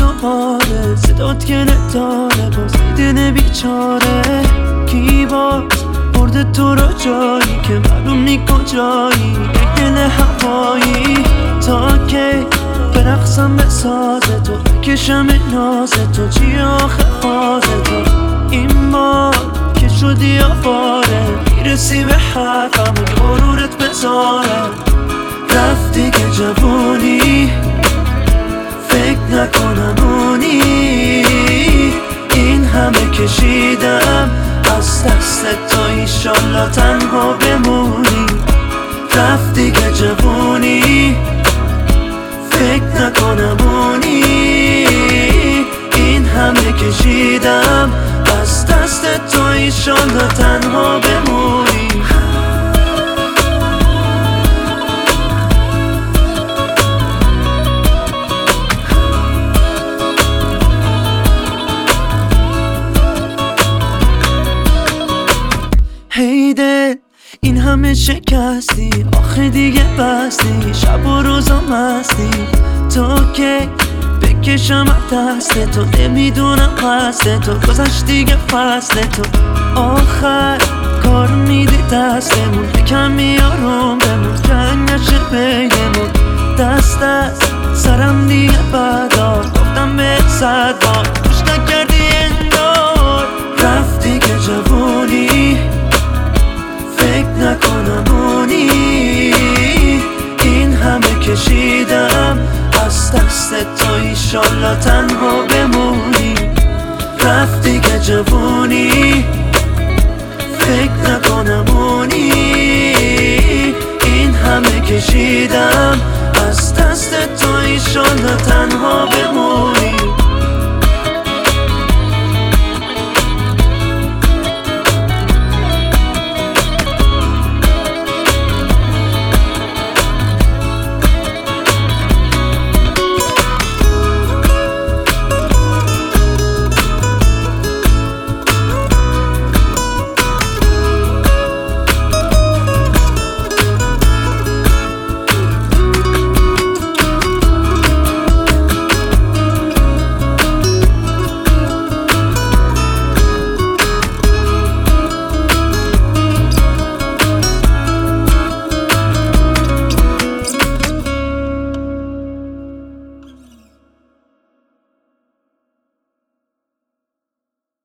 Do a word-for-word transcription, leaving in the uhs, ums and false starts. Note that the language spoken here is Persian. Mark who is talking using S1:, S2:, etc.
S1: دوباره صدات که نداره باز دل بیچاره کی باز برده تو رو جایی که معلوم نی کجایی یک دل هوایی تا که برقصم به ساز تو بکشم ناز تو چی آخه فاز تو این بار که شدی آواره میرسی به حرفم و غرورت بذاره رفتی که جوونی فکر نکنم اونی این همه کشیدم از دست تو ایشالله تنها بمونی رفتی که جوونی فکر نکنم اونی این همه کشیدم از دست تو ایشالله تنها بمونی هیده این همه شکستی آخه دیگه بستی شب و روزا مستی تو که بکشم دست تو نمیدونم قصد تو گذشت دیگه فصل تو آخر کار میدی دستمون یکم میارم بمون جنگ نشه بینمون دست از سرم دیگه بدار گفتم به صد بار خوش نکردی انگار رفتی که جوونی فکر نکنم اونی این همه کشیدم از دست تو ایشالله تنها بمونی رفتی که جوونی فکر نکنم اونی این همه کشیدم از دست تو ایشالله تنها بمونی